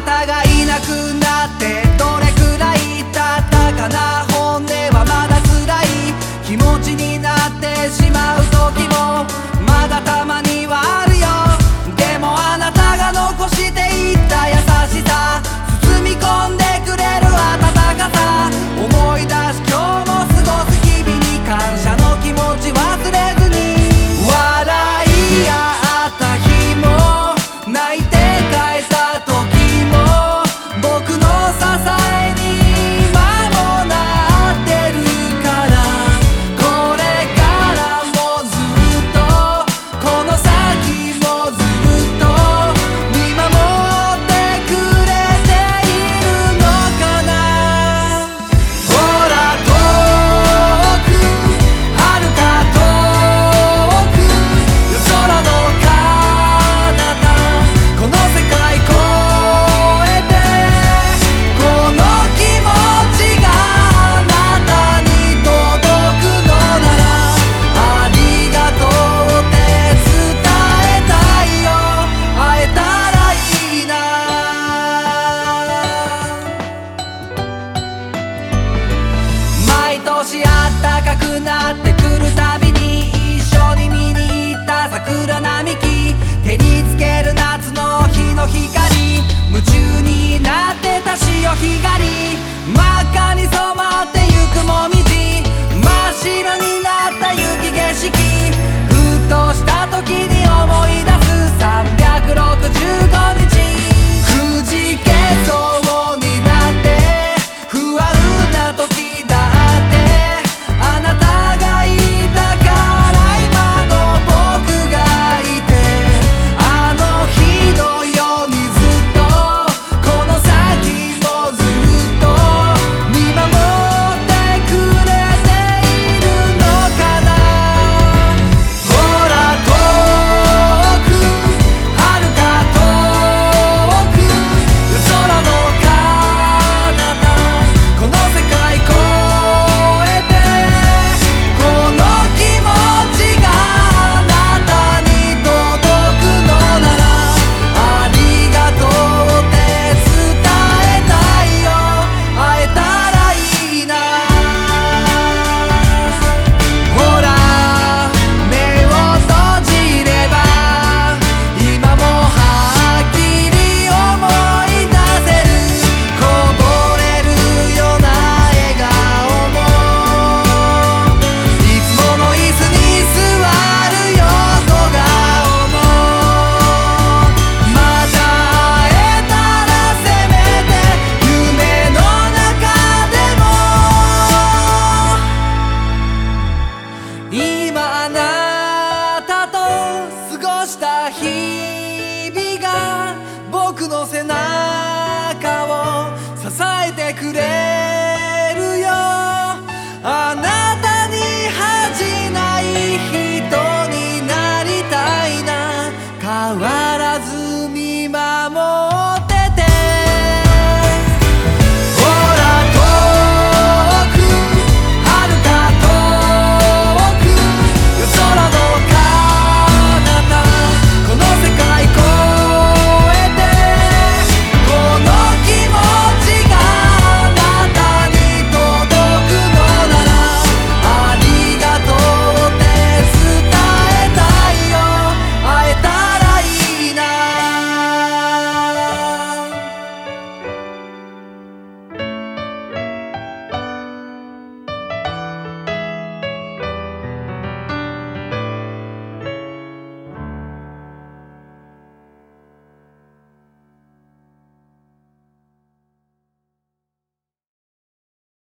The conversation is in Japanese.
たがいなくなってどれくらい経ったかな。本音はまだ辛い気持ちになってしまう時もまだたまにはあるよ。でもあなたが残していった優しさ、包み込んでくれる温かさ、思い出し今日も過ごす日々に感謝の気持ち忘れずに、笑い合った日も泣いて帰った時も僕の支えに今もなってるから、これからもずっとこの先もずっと見守ってくれているのかな。ほら遠く遥か遠く空の彼方、この世界越えてこの気持ちがあなたに届くのなら、ありがとうって伝えたいよ。会えたらいいな。毎年あったかくなってくるたびに一緒に見に行った桜並木、手につける夏の日の光、夢中になってた潮干狩り、真っ赤に染まってゆくもみじ、真っ白になった雪景色、ふっとした時に思い出す365日、くじけそうになって不安な時だってあなたがいたから今の僕がいて、あの日のようにずっとこの先もずっと見守ってくれているのかな。ほら遠く遥か遠く空の彼方、この世界越えてこの気持ちがあなたに届くのなら、ありがとうって伝えたいよ。会えたらいいな。ほら目を閉じれば今もはっきり思い出せる、こぼれるような笑顔もいつもの椅子に座るよ小顔も、また会えたらせめて夢の中でも、今あなたと過ごした日々が僕の背中を支えてくれるよ。あな